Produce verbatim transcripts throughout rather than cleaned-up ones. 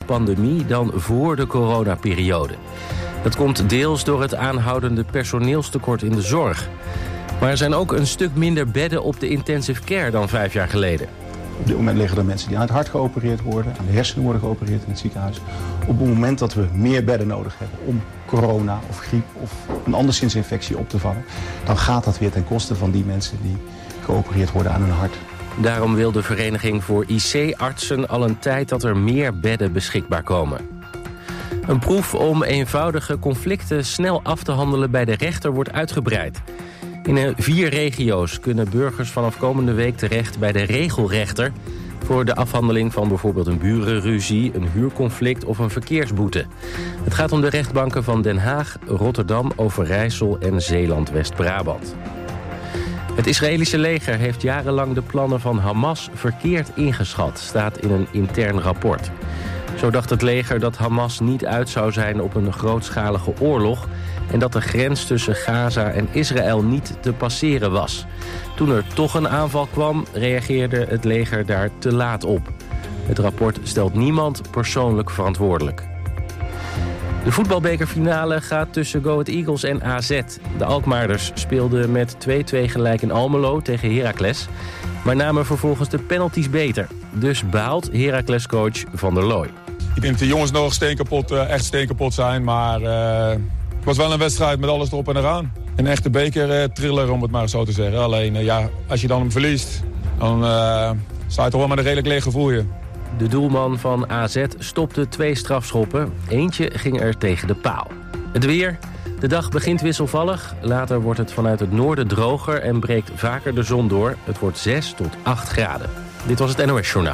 pandemie dan voor de coronaperiode. Dat komt deels door het aanhoudende personeelstekort in de zorg. Maar er zijn ook een stuk minder bedden op de intensive care dan vijf jaar geleden. Op dit moment liggen er mensen die aan het hart geopereerd worden, aan de hersenen worden geopereerd in het ziekenhuis. Op het moment dat we meer bedden nodig hebben om corona of griep of een anderszins infectie op te vangen, dan gaat dat weer ten koste van die mensen die geopereerd worden aan hun hart. Daarom wil de Vereniging voor I C-artsen al een tijd dat er meer bedden beschikbaar komen. Een proef om eenvoudige conflicten snel af te handelen bij de rechter wordt uitgebreid. In vier regio's kunnen burgers vanaf komende week terecht bij de regelrechter voor de afhandeling van bijvoorbeeld een burenruzie, een huurconflict of een verkeersboete. Het gaat om de rechtbanken van Den Haag, Rotterdam, Overijssel en Zeeland-West-Brabant. Het Israëlische leger heeft jarenlang de plannen van Hamas verkeerd ingeschat, staat in een intern rapport. Zo dacht het leger dat Hamas niet uit zou zijn op een grootschalige oorlog en dat de grens tussen Gaza en Israël niet te passeren was. Toen er toch een aanval kwam, reageerde het leger daar te laat op. Het rapport stelt niemand persoonlijk verantwoordelijk. De voetbalbekerfinale gaat tussen Go Ahead Eagles en A Z. De Alkmaarders speelden met twee-twee gelijk in Almelo tegen Heracles, maar namen vervolgens de penalties beter. Dus baalt Heracles-coach Van der Looy. Ik denk dat de jongens nog steenkapot, uh, echt steenkapot zijn, maar uh, het was wel een wedstrijd met alles erop en eraan. Een echte beker-thriller, om het maar zo te zeggen. Alleen, uh, ja, als je dan hem verliest, dan uh, sta je toch wel met een redelijk leeg gevoel hier. De doelman van A Z stopte twee strafschoppen. Eentje ging er tegen de paal. Het weer. De dag begint wisselvallig. Later wordt het vanuit het noorden droger en breekt vaker de zon door. Het wordt zes tot acht graden. Dit was het N O S Journaal.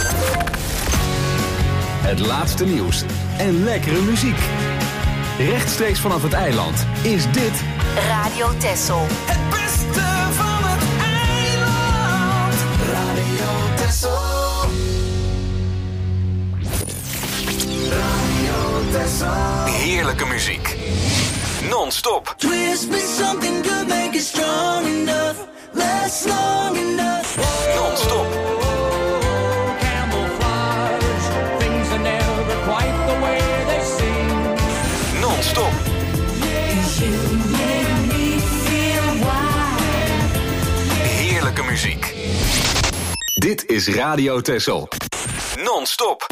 Het laatste nieuws en lekkere muziek. Rechtstreeks vanaf het eiland is dit Radio Texel. Het beste van het eiland. Radio Texel. Radio Texel. heerlijke muziek. Non-stop. Twist me something good, make it strong enough. Last long enough. Non-stop. Non-stop. Heerlijke muziek. Dit is Radio Texel. Non-stop.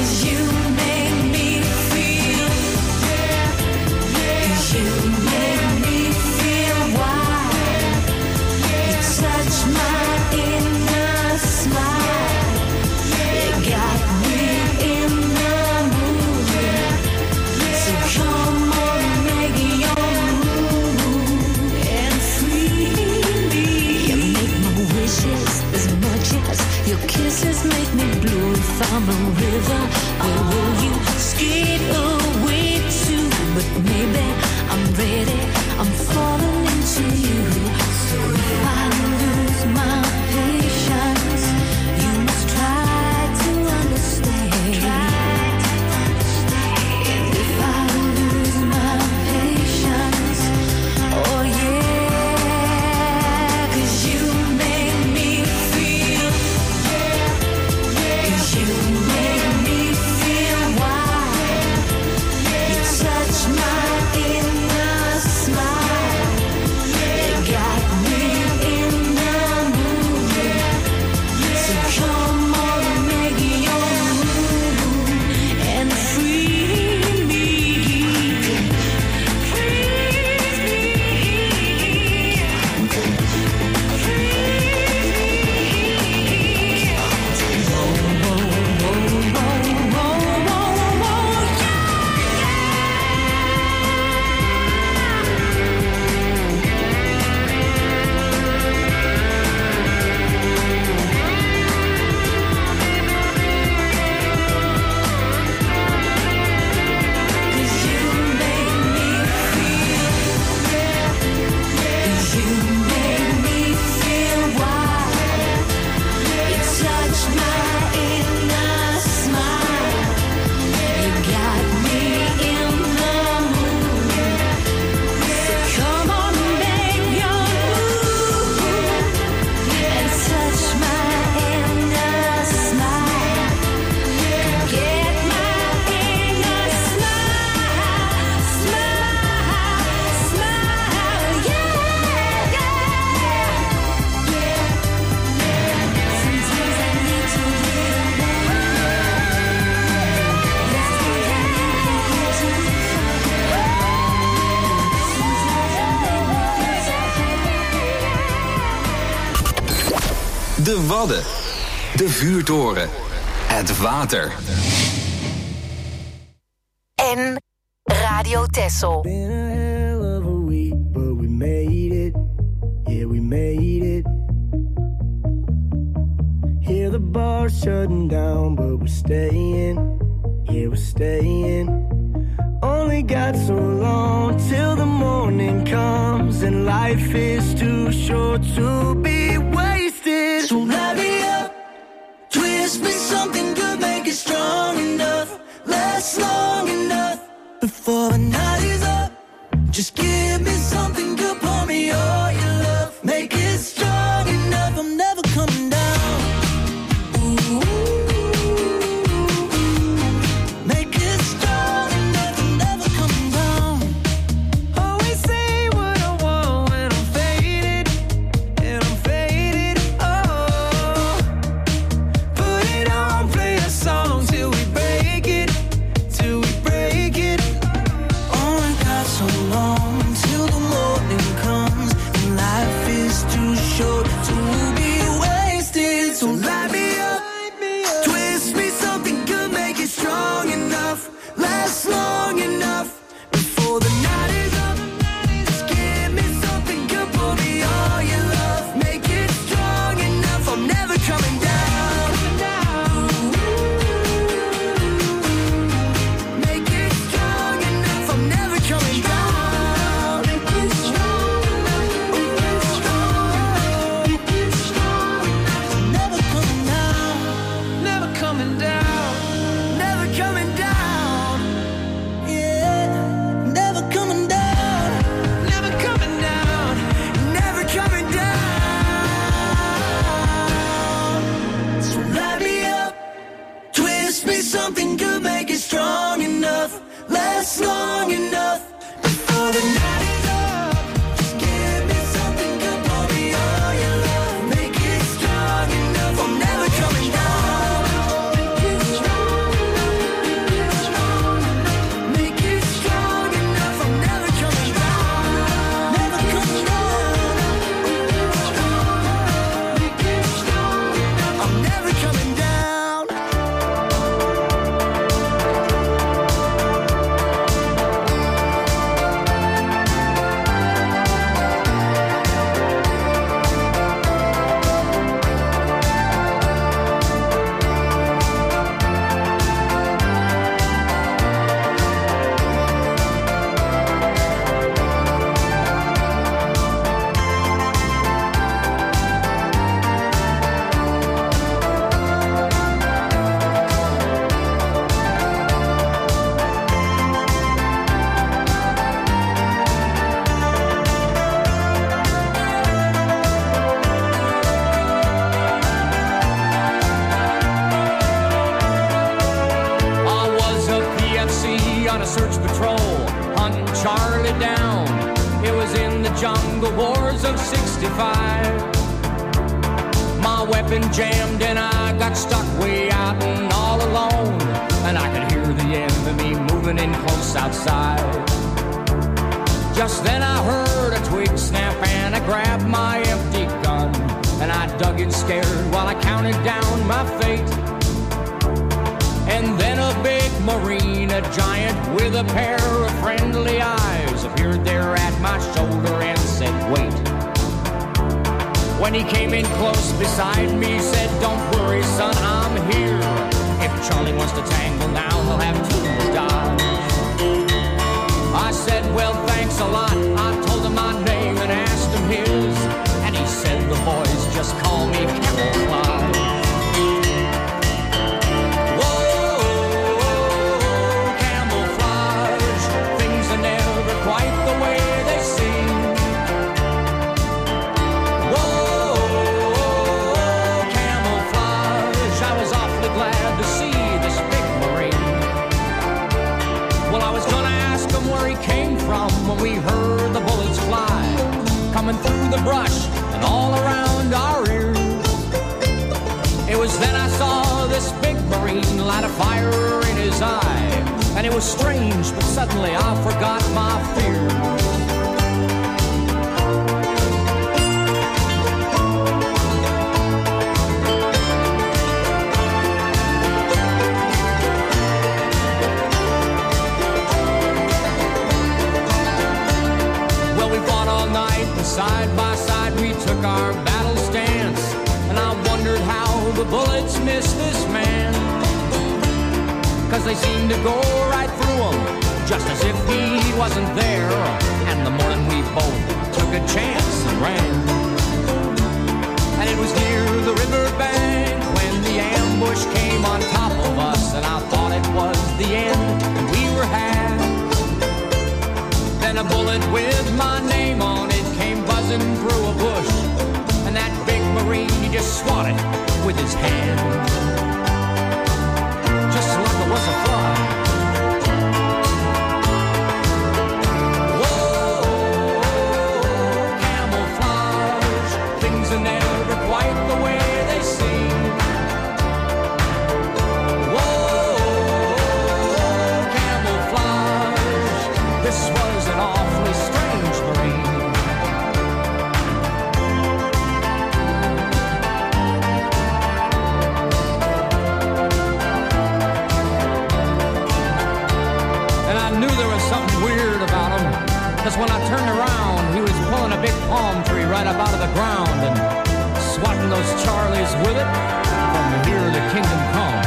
You make De Wadden. De vuurtoren. Het water. En Radio Texel. Been a hell of a week, but we made it. Yeah, we made it. Hear the bar shutting down, but we're staying. Yeah, we're staying. Only got so long till the morning comes, and life is too short to be wasted. So light me up, twist me something good, make it strong enough, last long enough. Before the night is up, just give me something good, pour me all your love, make it strong enough, I'm never coming down. Ooh, make it strong enough, I'm never coming down. Always say what I want when I'm faded, and I'm faded, oh. Put it on, play a song till we break it, till we break it. Only got so long till the morning comes, and life is too short to be wasted. So light me up, twist me something good, make it strong enough, last long enough. Before the night is up, just give me something good, pour me all your love, make it strong enough, I'm never coming down. Make it strong enough, I'm never coming down. Make it strong enough, make it strong, make it strong enough, I'm never coming down. Never coming down. Never coming down. Yeah, never coming down. Never coming down. Never coming down. So light me up, twist me something good, make it strong enough, last long enough. Before the night is up, just give me something good, pour me all your love, make it strong enough, I'm never coming down. Make it strong enough, make it strong enough, I'm never coming down. Never coming down. Make it strong enough, I'm never coming down. I was a P F C on a search patrol, hunting Charlie down. It was in the jungle wars of sixty-five. My weapon jammed and I got stuck way out and all alone. And I could hear the enemy moving in close outside. Just then I heard a twig snap and I grabbed my empty gun. And I dug in scared while I counted down my fate. And then a big marine, a giant with a pair of friendly eyes, appeared there at my shoulder and said, wait. When he came in close beside me, he said, don't worry, son, I'm here. If Charlie wants to tangle now, he'll have two more dives. I said, well, thanks a lot. I told him my name and asked him his. And he said, the boys just call me Camouflage. Quite the way they seem. Whoa, camouflage. I was awfully glad to see this big Marine. Well, I was gonna ask him where he came from when we heard the bullets fly, coming through the brush and all around our ears. It was then I saw this big Marine light a fire in his eye. And it was strange, but suddenly I forgot my fear. and side by side we took our battle stance. And I wondered how the bullets missed this man. Cause they seemed to go right through him, just as if he wasn't there. And the morning we both took a chance and ran. And it was near the riverbank when the ambush came on top of us. And I thought it was the end, and we were had. Then a bullet with my name on it came buzzing through a bush. And that big Marine, he just swatted with his hand, just like it was a fly. Whoa, camouflage, things are never quite the way they seem. Whoa, camouflage, this was an awfully strange Marine. Weird about him, cause when I turned around, he was pulling a big palm tree right up out of the ground and swatting those Charlies with it from here to kingdom come.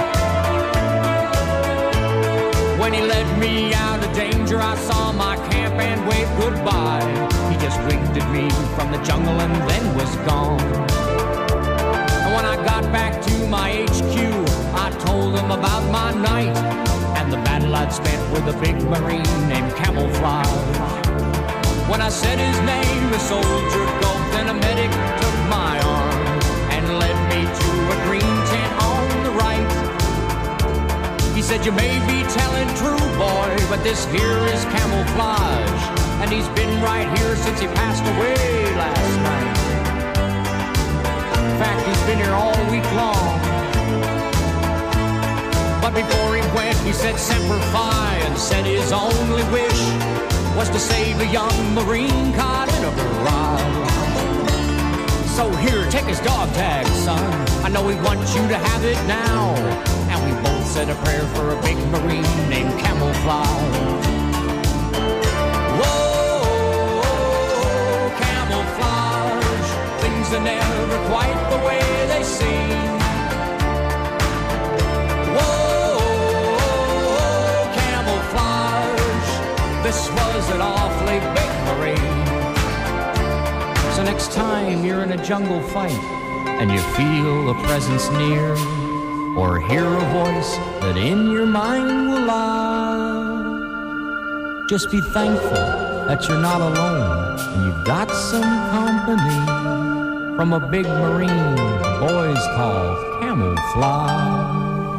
When he led me out of danger, I saw my camp and waved goodbye. He just winked at me from the jungle and then was gone. And when I got back to my H Q, I told him about my night and the battle I'd spent with a big Marine named Camouflage. When I said his name, the soldier gulped and a medic took my arm and led me to a green tent on the right. He said, you may be telling true, boy, but this here is Camouflage, and he's been right here since he passed away last night. In fact, he's been here all week long. But before he went, he said Semper Fi and said his only wish was to save a young Marine caught in a barrage. So here, take his dog tag, son. I know he wants you to have it now. And we both said a prayer for a big Marine named Camouflage. Whoa, camouflage, things are never quite the way they seem. This was an awfully big Marine. So next time you're in a jungle fight and you feel a presence near, or hear a voice that in your mind will lie, just be thankful that you're not alone and you've got some company from a big Marine boys call Camouflage.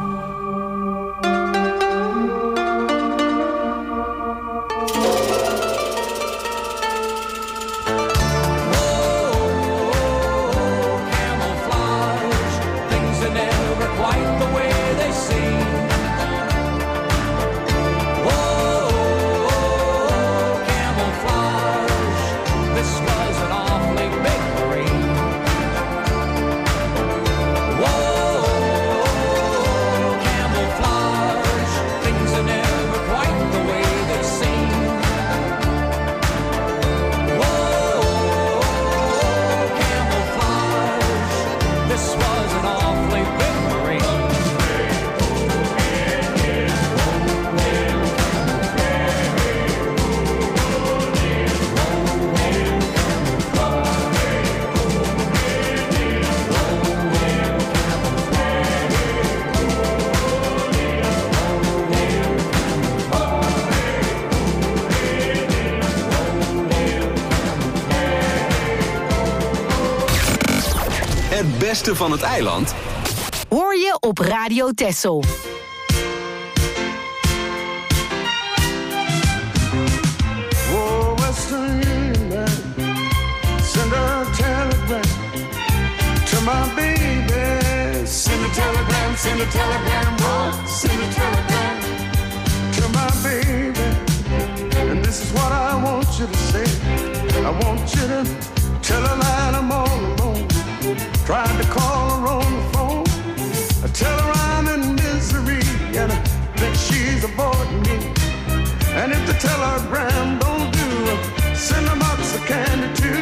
Het beste van het eiland hoor je op Radio Texel. Oh, Western Union, send a telegram to my baby. Send a telegram, send a telegram, oh, send a telegram to my baby. And this is what I want you to say. I want you to tell her that I'm all alone. Tried to call her on the phone. I tell her I'm in misery and I think she's avoiding me. And if the telegram don't do, send a box of candy too.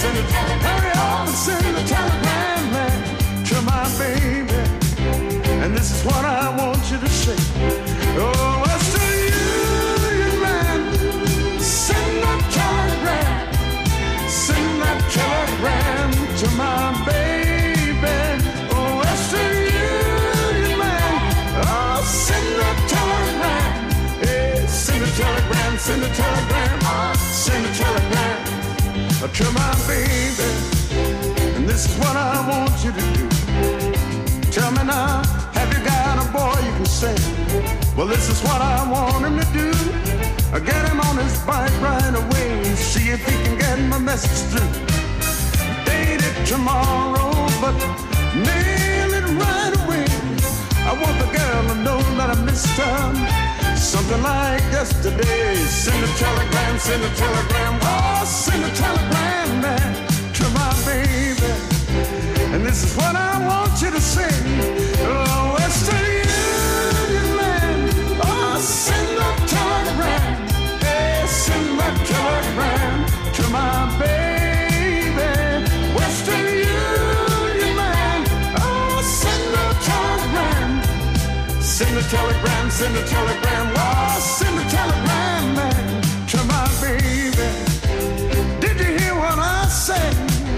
send a telegram. Hurry up and send a telegram, man, to my baby. And this is what I want you to say. Oh, Western Union man, send that telegram, send that telegram to my baby. Oh, Western Union man, oh, send that telegram. Hey, send a telegram, send a telegram, send a telegram to my baby. And this is what I want you to do. Tell me now, have you got a boy you can send? Well, this is what I want him to do. Get him on his bike right away, see if he can get my message through. Date it tomorrow, but mail it right away. I want the girl to know that I missed her, something like yesterday. Send a telegram, send a telegram, oh, send a telegram, man, to my baby. And this is what I want you to sing. Oh, Western Union man, oh, send that telegram. Hey, send that telegram to my baby. Western Union man, oh, send that telegram. Send a telegram, send a telegram, oh, send a telegram, man, to my baby. Did you hear what I said?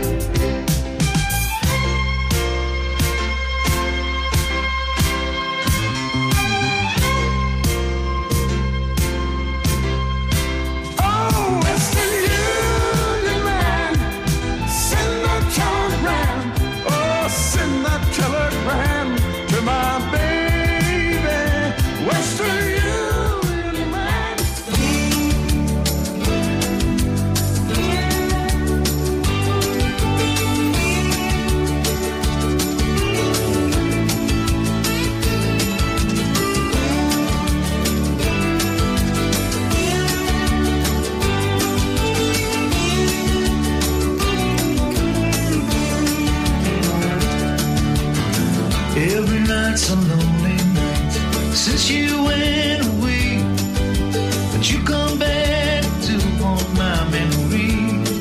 It's a lonely night since you went away, but you come back to haunt my memory.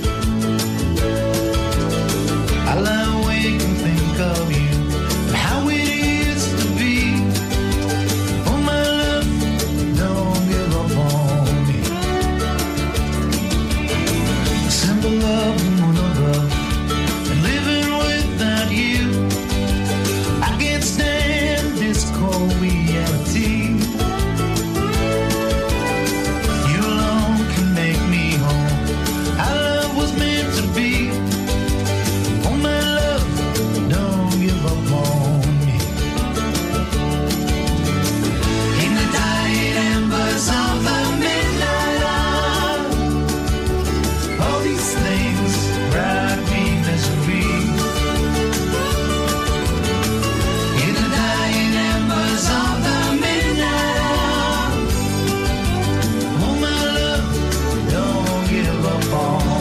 I lie awake and think of you, and how it used to be. Oh my love, don't give up on me. A simple love and one of love, and living without you, I can't stand this cold reality. You alone can make me whole. Our love was meant to be. Oh my love, don't give up on me. In the dying embers of the midnight hour, all these things brought me misery. In the dying embers of the midnight hour, oh my love, don't give up on me.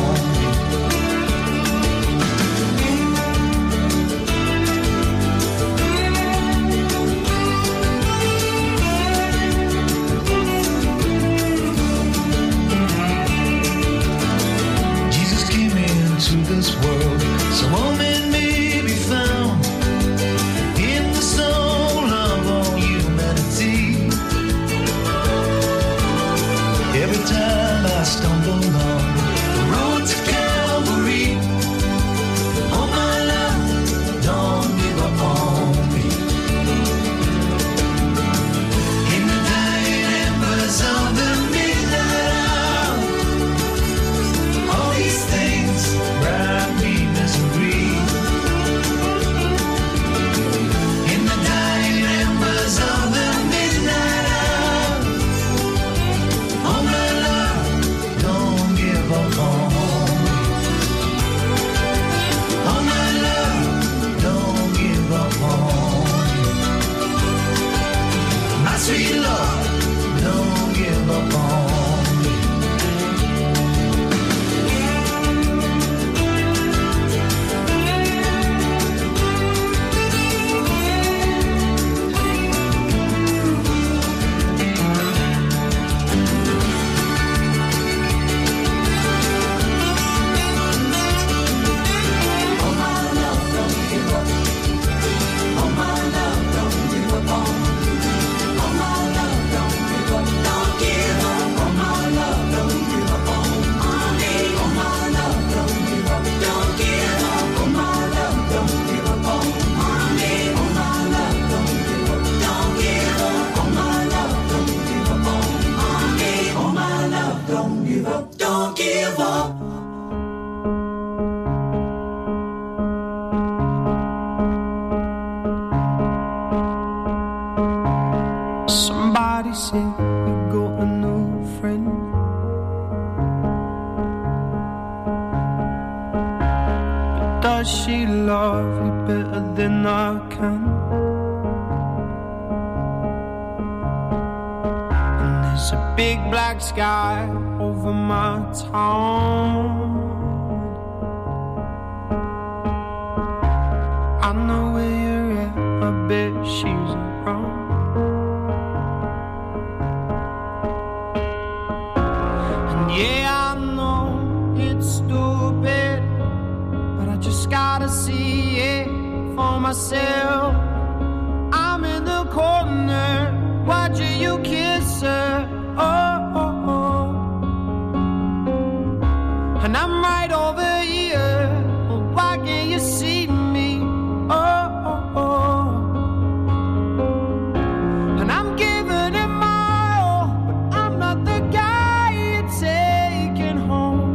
Jesus came into this world so all men may be found in the soul of all humanity. Every time I stumble on the road to Calvary, oh my love, don't give up on me. In the dying embers of the midnight hour, all these things brought me misery. In the dying embers of the midnight hour, oh my love, don't give up on me. Oh my love, don't give up on me. My sweet Lord, don't give up on me. say you got a new friend. But does she love you better than I can? And there's a big black sky over my town. I know where you're at, I bet she's around. And yeah, I know it's stupid, but I just gotta see it for myself. I'm in the corner, watching you kiss her. Oh, oh, oh. And I'm right over here, why can't you see me? Oh, oh, oh. And I'm giving it my all, but I'm not the guy you're taking home.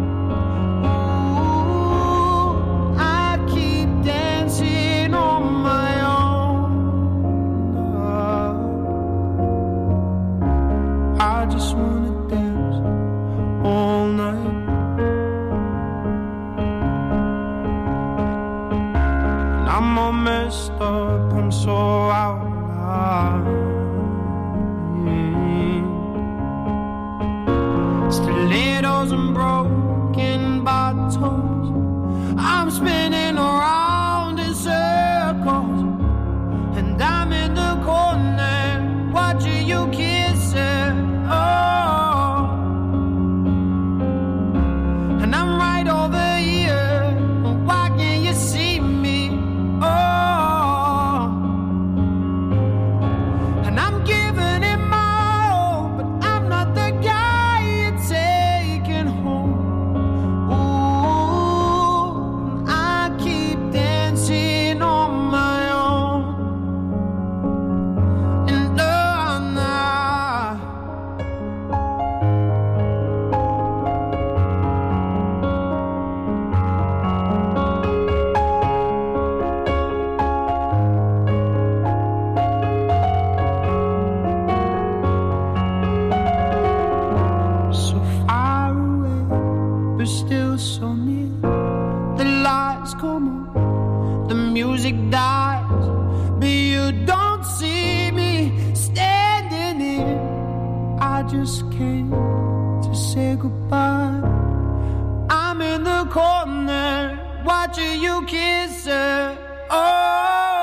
Ooh, I keep dancing on my own. Oh, I just wanna dance all night. I'm all messed up, I'm so out of line. Stilettos and broken bottles, I'm spinning around in circles. And I'm in the corner, watching you kiss her. Oh, and I'm right over here, why can't you see me? Oh, and I'm giving it my all, but I'm not the guy you're taking home. Ooh, I keep dancing on my own. And oh, nah. So far away, but still so near. The lights come on, the music dies, but you don't see me standing here. I just came to say goodbye. I'm in the corner, watching you kiss her. Oh,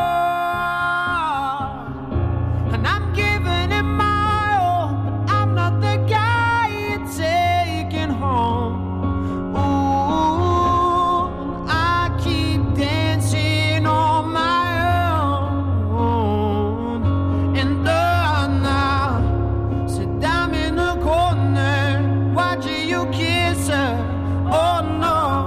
and I'm giving it my all, but I'm not the guy you're taking home. Ooh, I keep dancing on my own. And oh, now, said I'm in the corner, watching you kiss her. Oh no,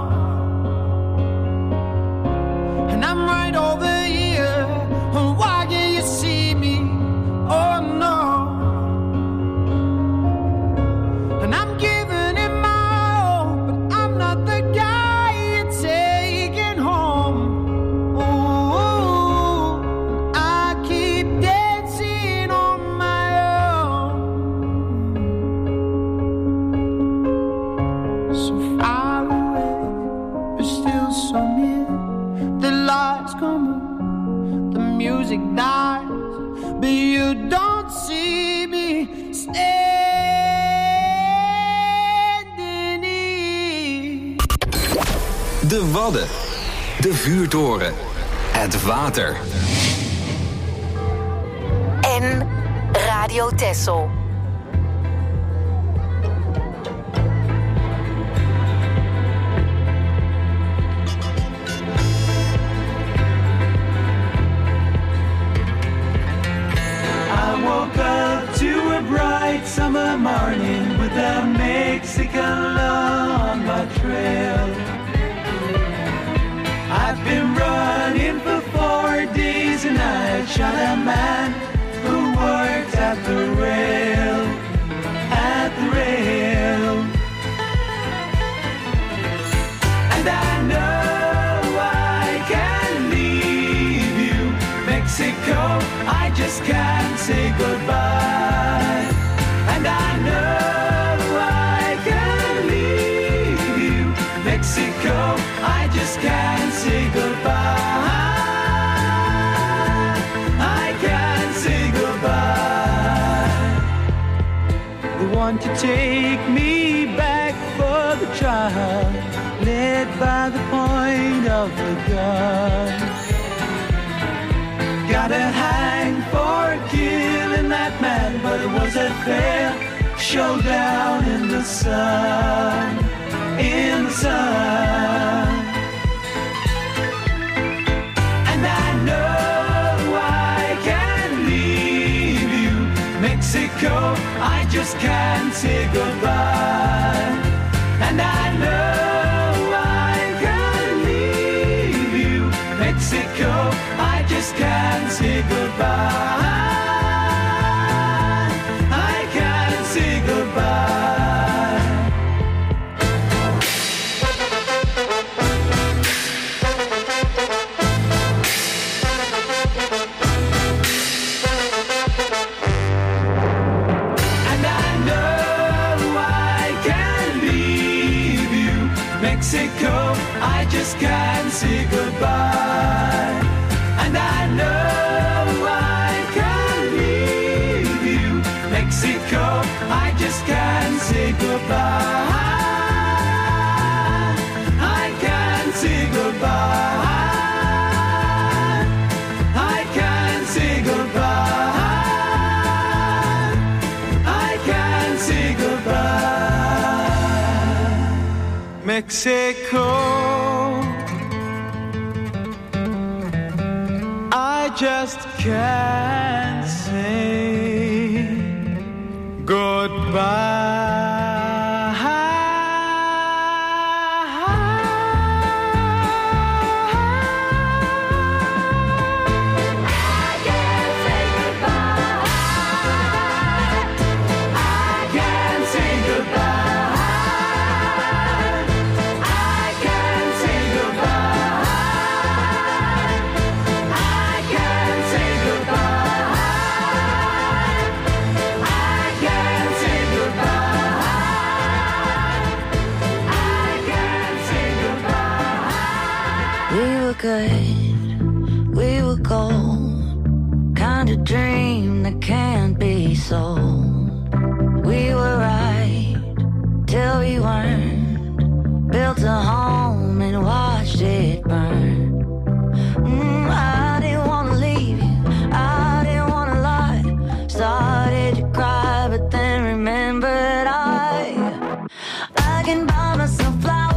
and I'm right over here, why can't you see me? Oh no, and I'm giving it my all, but I'm not the guy you're taking home. Ooh, I keep dancing on my own. So far away, but still so near. The lights come on, the music dies, but you don't see me standing here. De Wadden. De vuurtoren. Het water. En Radio Texel. I woke up to a bright summer morning with a Mexican law on my trail. I've been running for four days and I shot a man who worked at the rail, at the rail. And I know I can leave you, Mexico, I just can't say goodbye. want to take me back for the trial, led by the point of the gun. Gotta hang for killing that man, but it was a fair showdown in the sun, in the sun. And I know I can't leave you, Mexico, I just can't say goodbye. And I know I can't leave you, Mexico, I just can't say goodbye. I can't say goodbye. And I know I can't leave you, Mexico, I just can't say goodbye. And I know I can't leave you, Mexico, I just can't say goodbye. I can't say goodbye. I can't say goodbye. I can't say goodbye. Mexico, I just can't say goodbye. Good, we were gold, kind of dream that can't be sold. We were right till we weren't, built a home and watched it burn. Mm, I didn't want to leave you, I didn't want to lie. Started to cry, but then remembered I I can buy myself flowers.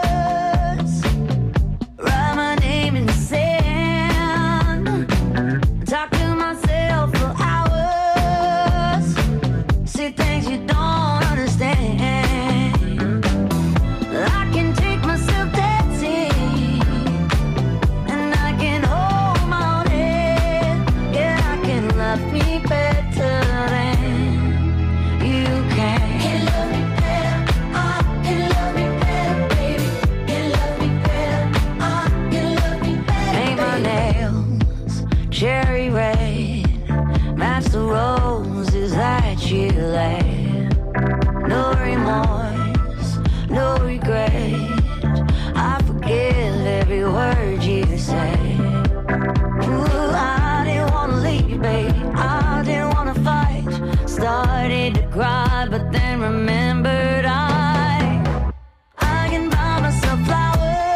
Cherry red, match the roses that you laid. No remorse, no regret, I forgive every word you say. Ooh, I didn't wanna leave, babe, I didn't wanna fight. Started to cry, but then remembered I I can buy myself flowers.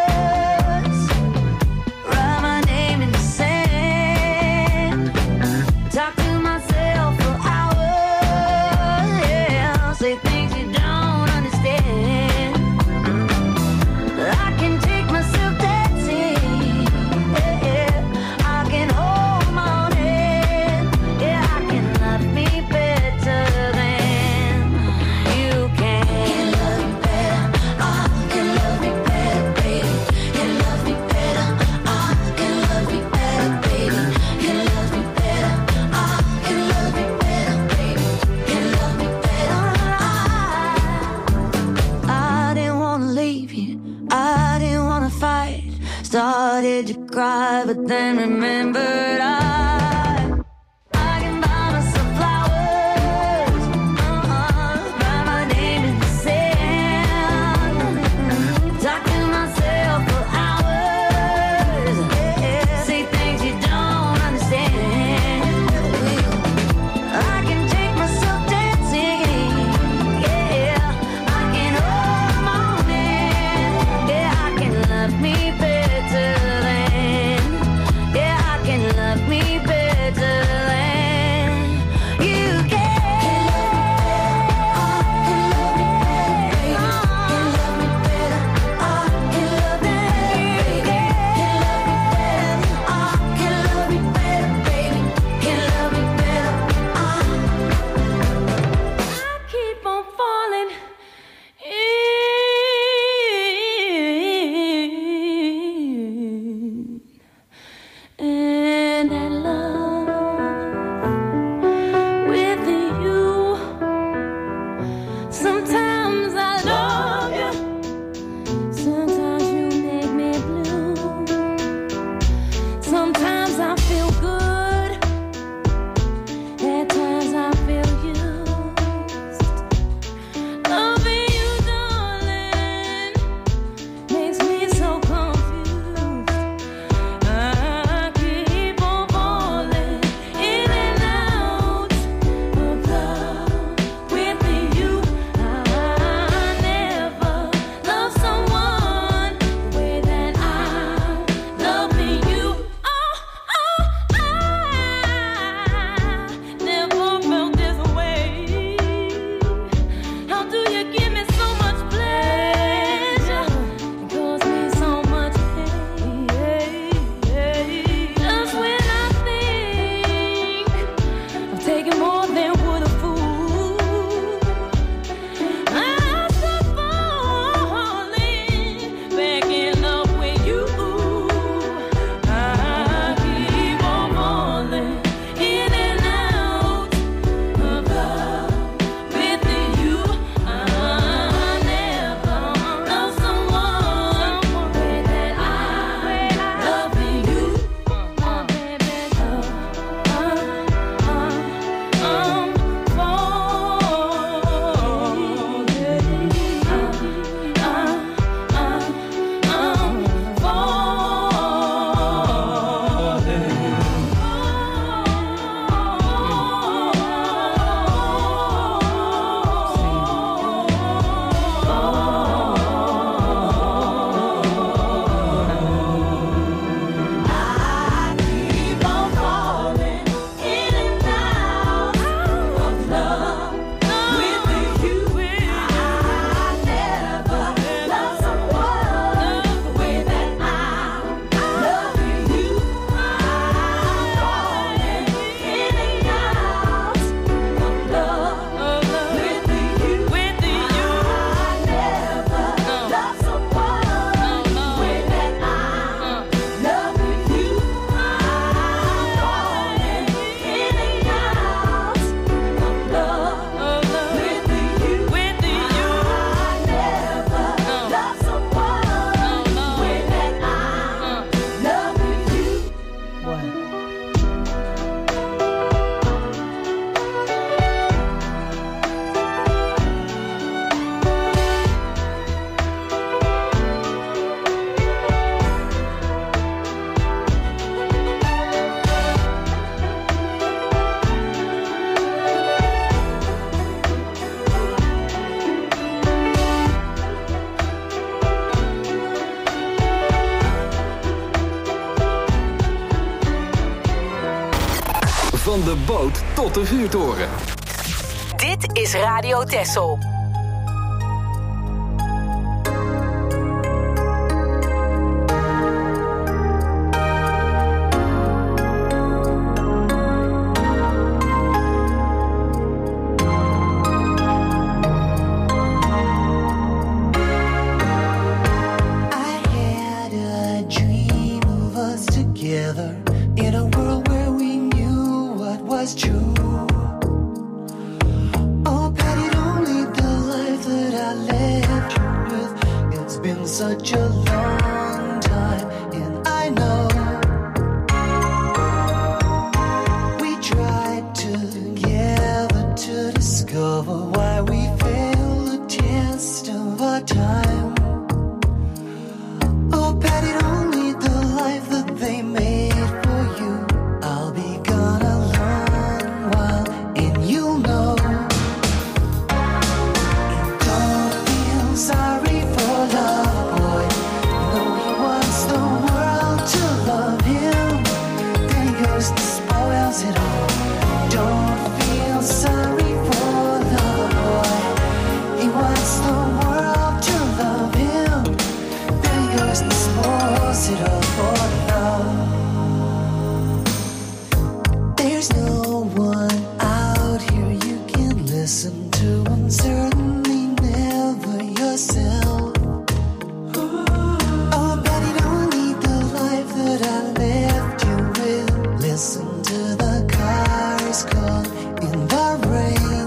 Started to cry, but then remembered I I can buy myself flowers, uh-uh, write my name in the sand, talk to myself for hours, yeah, say things you don't understand. I can take myself dancing, de boot tot de vuurtoren. Dit is Radio Texel. In a world where we knew what was true. Oh, Patty, don't lead the life that I left you with. It's been such a long time, and I know we tried together to discover why we failed the test of our time. Oh, Patty, don't lead the life that they made. Listen to and certainly never yourself. Oh, Betty, don't lead the life that I left you with. Listen to the cars call in the rain.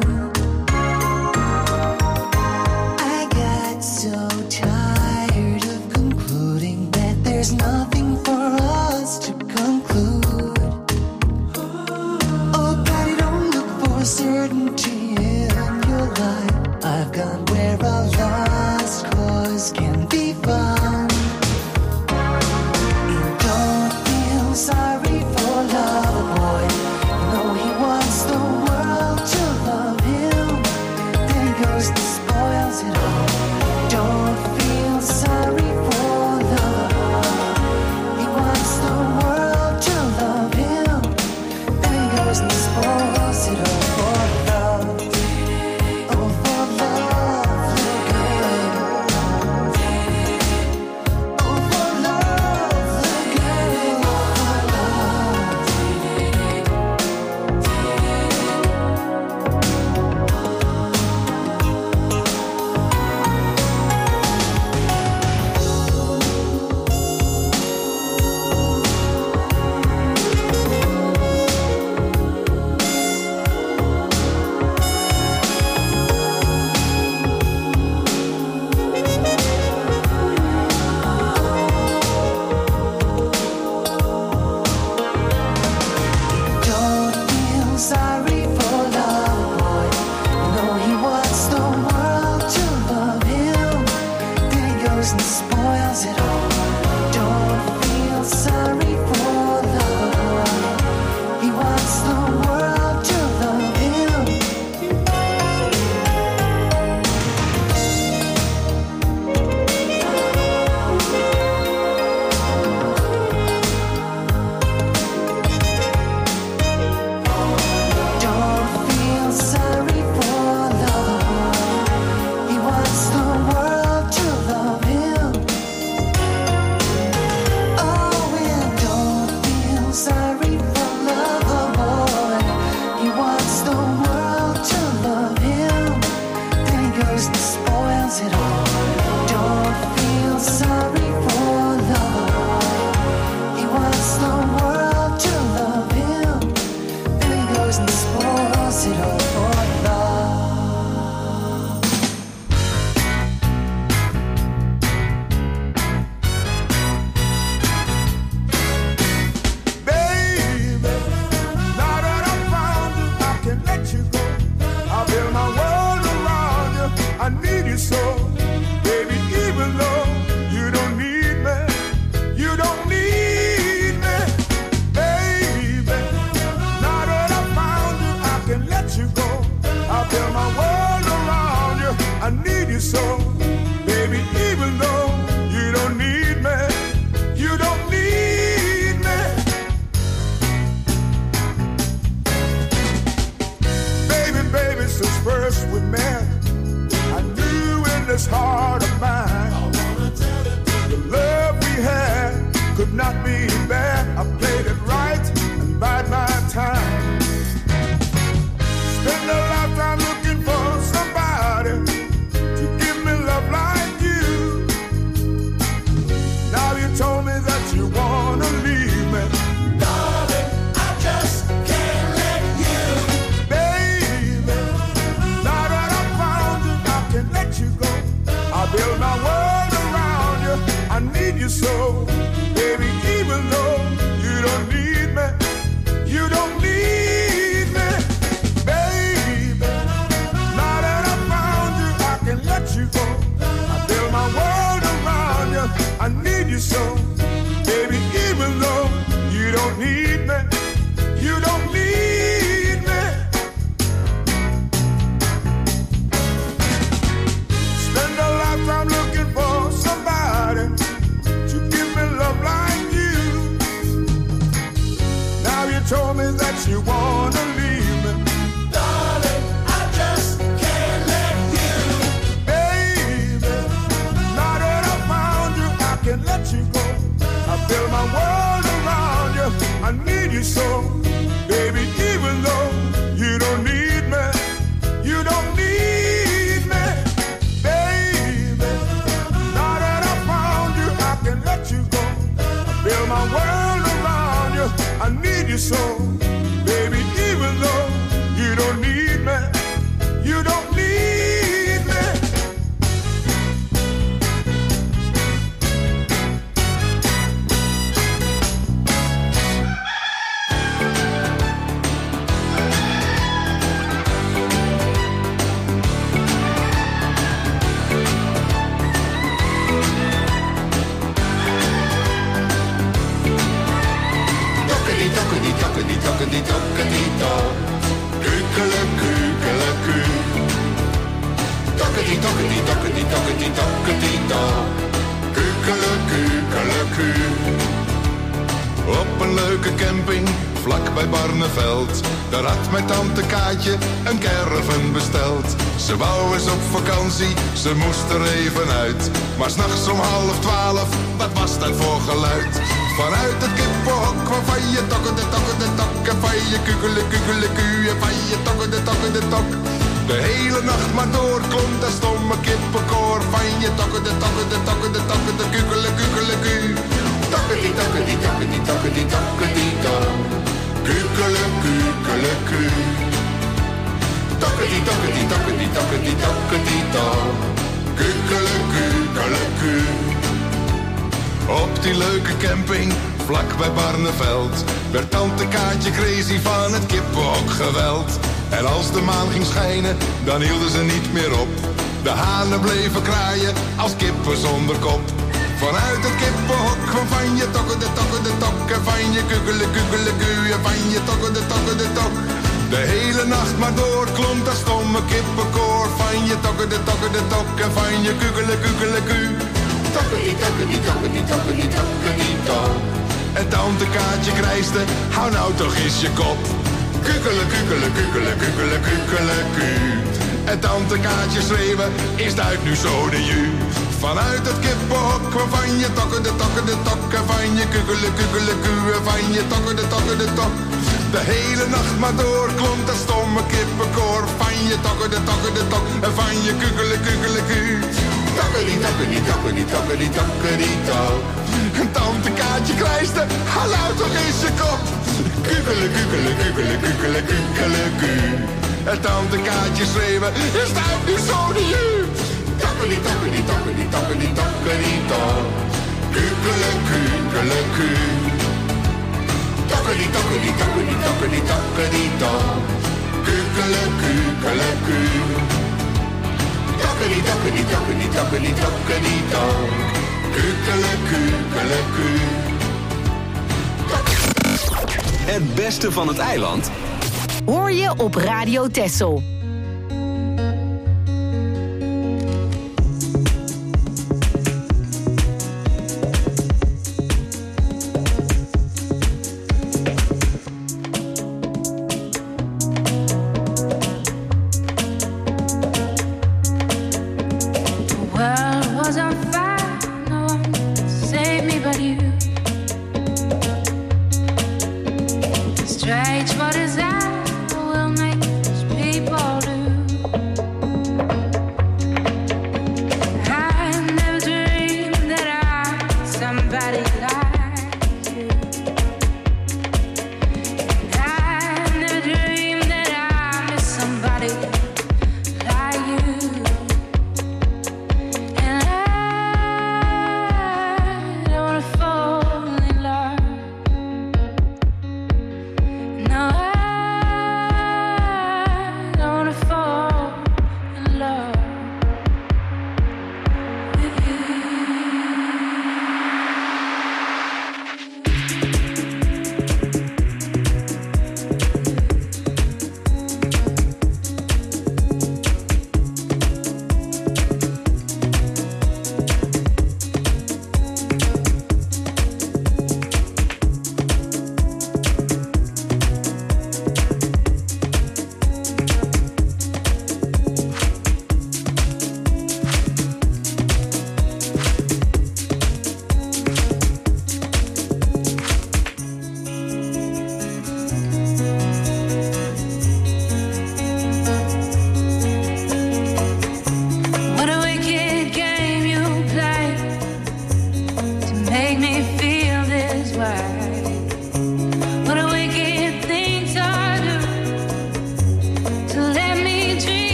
I got so tired of concluding that there's nothing for us to conclude. Oh, Betty, don't look for certainty. I've gone where a lost cause can be found. You don't feel sorry for love, boy. No, he wants the world to love him. Then he goes and spoils it all. Don't feel sorry for love. He wants the world to love him. Then he goes and spoils it all for love. Oh, for love. this heart of mine. I wanna tell it to you. The love we had could not be bad. I played it right and bide my time. Spend a lifetime looking for somebody to give me love like you. Now you told me that you wanna leave me. Darling, I just can't let you. Baby, now that I found you, I can't let you go. I build my world around you, I need you so. Baby, even though you don't need me, you don't need me. Baby, now that I found you, I can let you go. I build my world around you, I need you so. Baby, even though you don't need me, you don't need me. Spend a lifetime looking for somebody to give me love like you. Now you told me that you wanna leave me. Darling, I just can't let you. Baby, now that I found you, I can let you go. I build my world around you, I need you so. Baby, even though you don't need me, you don't need me. Baby, now that I found you, I can let you go. I build my world around you, I need you so. Baby, even though you don't need me, you don't need me. Tokkedi, tokkedi, tokkedi, tokkedi, tokkedi, tok. Kukeleku, kukeleku. Tokkedi, tokkedi, tokkedi, tokkedi, tokkedi, tok. Kukeleku, kukeleku. Op een leuke camping, vlak bij Barneveld. Daar had mijn tante Kaatje een caravan besteld. Ze wou eens op vakantie, ze moest er even uit. Maar s'nachts om half twaalf, wat was dat voor geluid? Vanuit het kippenhok waarvan je tokken de tokken de tok. En van je kukele kukele ku en van je tokken de tokken de tok. De hele nacht maar door klonk dat stomme kippenkoor. Van je tokken de tokken de tokken de tokken de kukele kukele ku. Tokkedi tokkedi tokkedi tokkedi tokkedi tok. Kukele kukele ku. Tokkedi tokkedi tokkedi tokkedi tokkedi tok. Kukele kukele ku. Op die leuke camping, vlak bij Barneveld, werd tante Kaatje crazy van het kippenhok geweld. En als de maan ging schijnen, dan hielden ze niet meer op. De hanen bleven kraaien als kippen zonder kop. Vanuit het kippenhok van je tokken de tokken de tok. En van je kukele kukele ku en van je tokken de tokken de tok. De hele nacht maar door klonk dat stomme kippenkoor. Van je tokken de tokken de tok en van je kukele kukele ku. Tokkedi, tokkedi, tokkedi, tokkedi, tokkedi, tok. En tante Kaatje krijste, hou nou toch eens je kop. Kukele, kukele, kukele, kukele, kukele, ku. En tante Kaatje schreeuwen, is het uit nu zo de ju. Vanuit het kippenhok van je tokken de tokken de tok. En van je kukele, kukele, ku. En van je tokken de tokken de tok. De hele nacht maar door klonk dat stomme kippenkoor. Van je tokken de tokken de tok. En van je kukele, kukele, ku. Tokkedi, tokkedi, tokkedi, tokkedi, tokkedi, tok. En tante Kaatje krijste, hou nou toch eens je kop. Kukele, kukele, kukele, kukele, kukele, ku. En tante Kaatje schreeuwen, is het uit nu zo de ju. Tokkedi, tokkedi, tokkedi, tokkedi, tokkedi, tok. Kukele, kukele, ku. Tokkedi, tokkedi, tokkedi, tokkedi, tokkedi, tok. Kukele, kukele, ku. Tokkedi, tokkedi, tokkedi, tokkedi, tokkedi, tok. Kukele, kukele, ku. Het beste van het eiland hoor je op Radio Texel.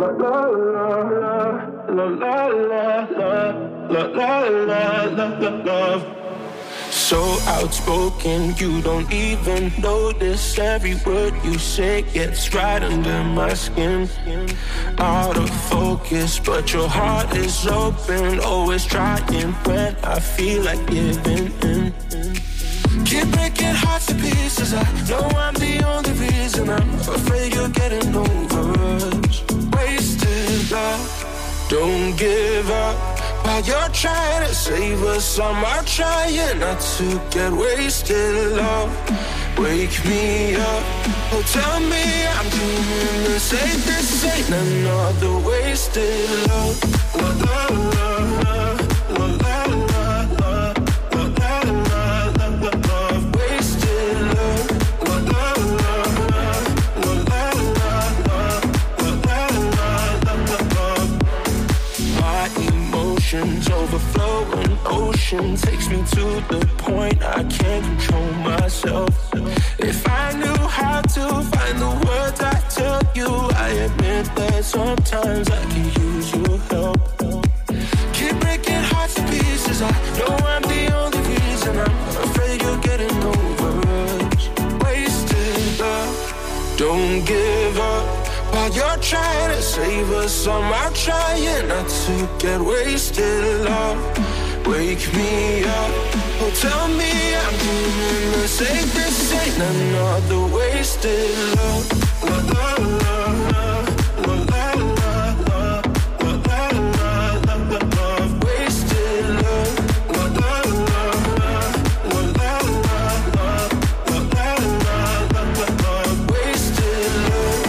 So outspoken, you don't even notice. Every word you say gets right under my skin. Out of focus, but your heart is open. Always trying when I feel like giving in. Keep breaking hearts to pieces. I know I'm the only reason. I'm afraid you're getting over us. Wasted love, don't give up. While you're trying to save us, I'm out trying not to get wasted. Love, wake me up. Oh, tell me I'm doing the same. This ain't another wasted love. Love, love, love, love, love, love, love, love, love, love, wasted love. Love, love, love, love, love, love, love, love, love. My emotions overflowing ocean takes me to the point I can't control myself. If I knew how to find the words I tell you, I admit that sometimes I can use your help. Keep breaking hearts to pieces. I know I'm the only reason. I'm afraid you're getting over us. Wasted love, don't give up. While you're trying to save us, I'm out trying not to get wasted. Love, wake me up. Oh, tell me I'm doing the same. This ain't another wasted love. Love, love, love, love, love, love, love, love, love, love, love, love, wasted love. Love, love, love, love, love, love, love, love, love, love, love, wasted love.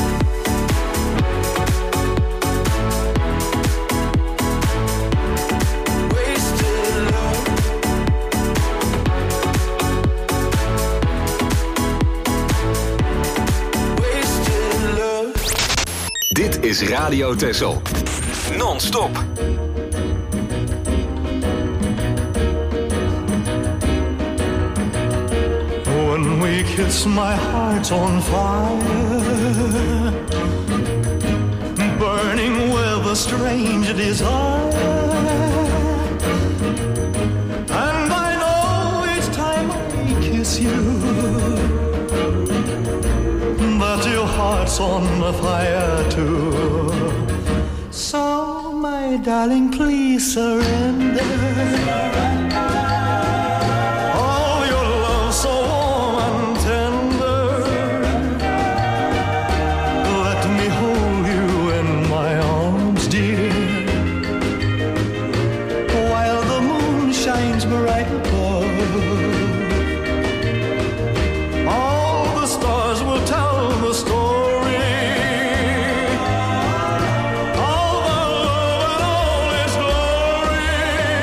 Dit is Radio Texel. Non-stop. When we kiss, my heart's on fire, burning with a strange desire. And I know each time I kiss you that your heart's on fire too. So, my darling, please surrender. All your love so warm and tender. Let me hold you in my arms, dear, while the moon shines bright above. All the stars will tell the story. All the love and all its glory.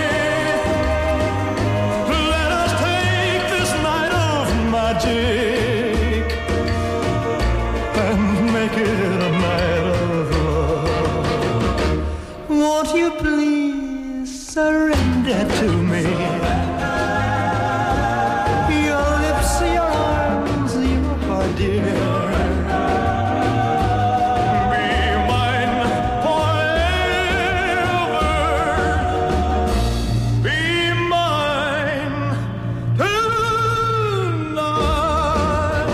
Let us take this night of magic and make it a night of love. Won't you please surrender to me? Your lips, your arms, your heart, dear. Be mine forever. Be mine tonight.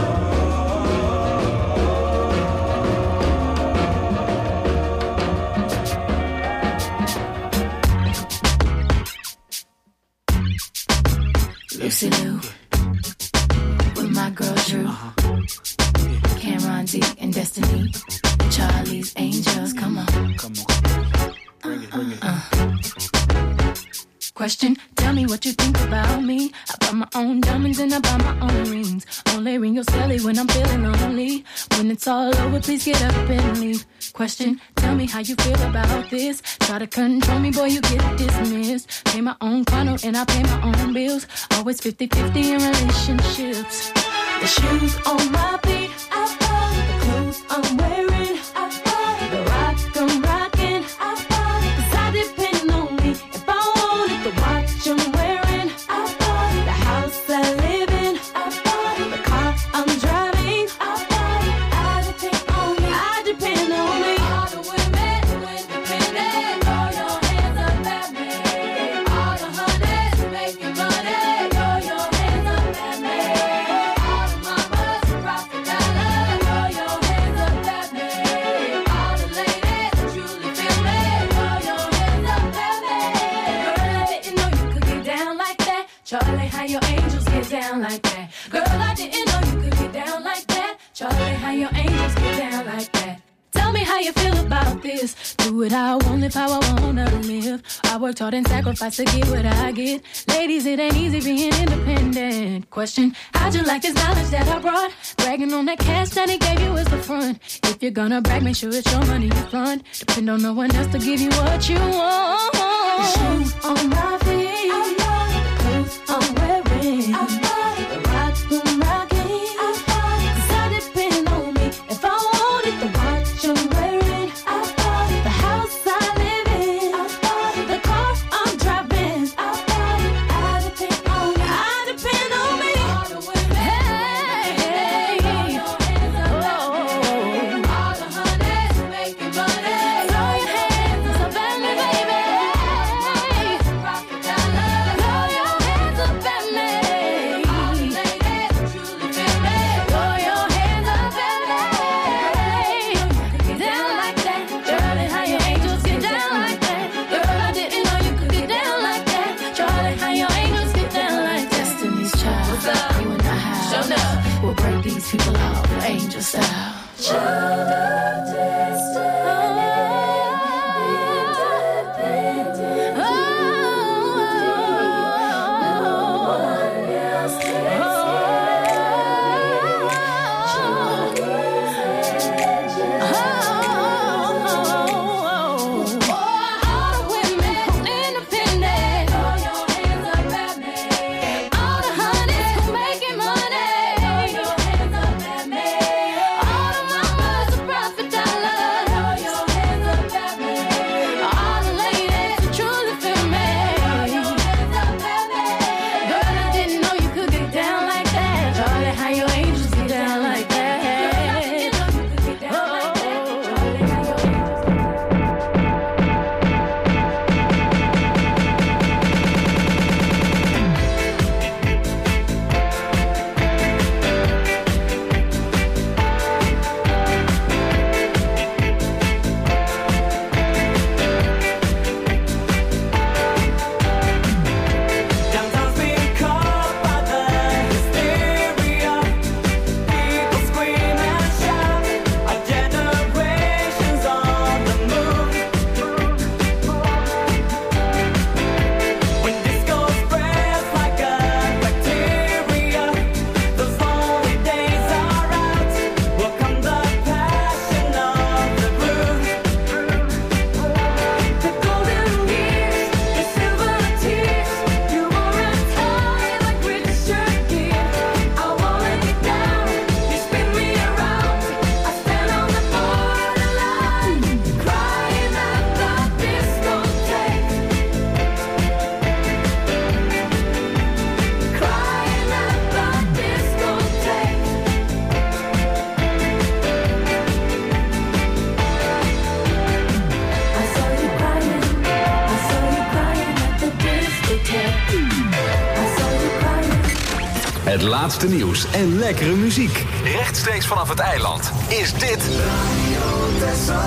Lucy Liu with my girl Drew, Cameron D and Destiny, Charlie's Angels. Come on, come on, bring it, bring it. Uh, uh. Question, tell me what you think about me. I buy my own diamonds and I buy my own rings. Only ring your celly when I'm feeling lonely. When it's all over, please get up and leave. Question, tell me how you feel about this. Try to control me, boy, you get dismissed. Pay my own condo and I pay my own bills. Always fifty-fifty in relationships. The shoes on my feet, I buy. The clothes I'm wearing, I buy. The rock I'm rocking, I buy. 'Cause I depend on me. If I want it, the watch I'm wearing, I buy. The house I live in, I buy. The car I'm driving, I buy. I depend on me, I depend on me. All the way Charlie, how your angels get down like that? Girl, I didn't know you could get down like that. Charlie, how your angels get down like that? Tell me how you feel about this. Do it how I want, live how I wanna live. I worked hard and sacrificed to get what I get. Ladies, it ain't easy being independent. Question, how'd you like this knowledge that I brought? Bragging on that cash that he gave you is the front. If you're gonna brag, make sure it's your money you fund. Depend on no one else to give you what you want. Shoes on my feet, I love the clothes I'm wearing, I love the rocks I'm rocking, I love it. 'Cause I depend on me if I want it, the watch I'm wearing, I love it. The house I live in, I love it. The car I'm driving, I love it. I depend on me, I depend on me. Hey, hey, hey. Oh, all the honeys making money. Throw your hands up at me, baby. Rock it down, love. Throw your hands up at me. All the ladies truly feel me. Throw your hands up at me. Get down like that. Charlie, how your angels get down like that? Girl, I didn't know you could get down like that. Charlie, how your angels get down like that? Destiny's Child. What's up? You and I have. Show up. We'll break these people out, angel style. Child of destiny. Independent. Oh, no one else takes Het laatste nieuws en lekkere muziek. Rechtstreeks vanaf het eiland is dit Radio Tessel.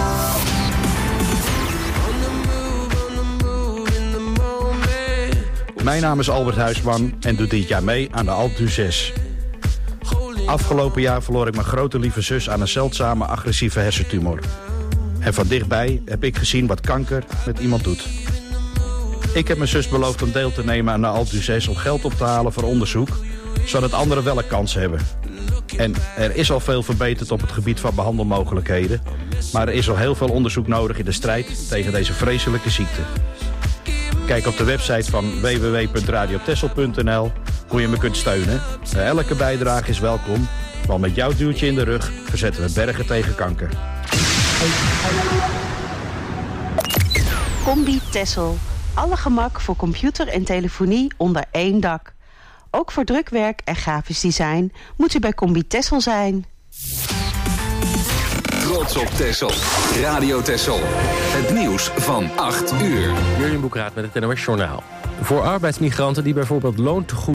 Mijn naam is Albert Huisman en doe dit jaar mee aan de Alpe d'Huez. Afgelopen jaar verloor ik mijn grote lieve zus aan een zeldzame agressieve hersentumor. En van dichtbij heb ik gezien wat kanker met iemand doet. Ik heb mijn zus beloofd om deel te nemen aan de Alpe d'Huez om geld op te halen voor onderzoek, zodat anderen wel een kans hebben. En er is al veel verbeterd op het gebied van behandelmogelijkheden, maar er is al heel veel onderzoek nodig in de strijd tegen deze vreselijke ziekte. Kijk op de website van w w w punt radio tessel punt n l hoe je me kunt steunen. Elke bijdrage is welkom, want met jouw duwtje in de rug verzetten we bergen tegen kanker. Combi Tessel. Alle gemak voor computer en telefonie onder één dak. Ook voor drukwerk en grafisch design moet u bij Combi Tessel zijn. Trots op Tessel. Radio Tessel. Het nieuws van acht uur. Jurjen Boekraat met het N O S Journaal. Voor arbeidsmigranten die bijvoorbeeld loontegoed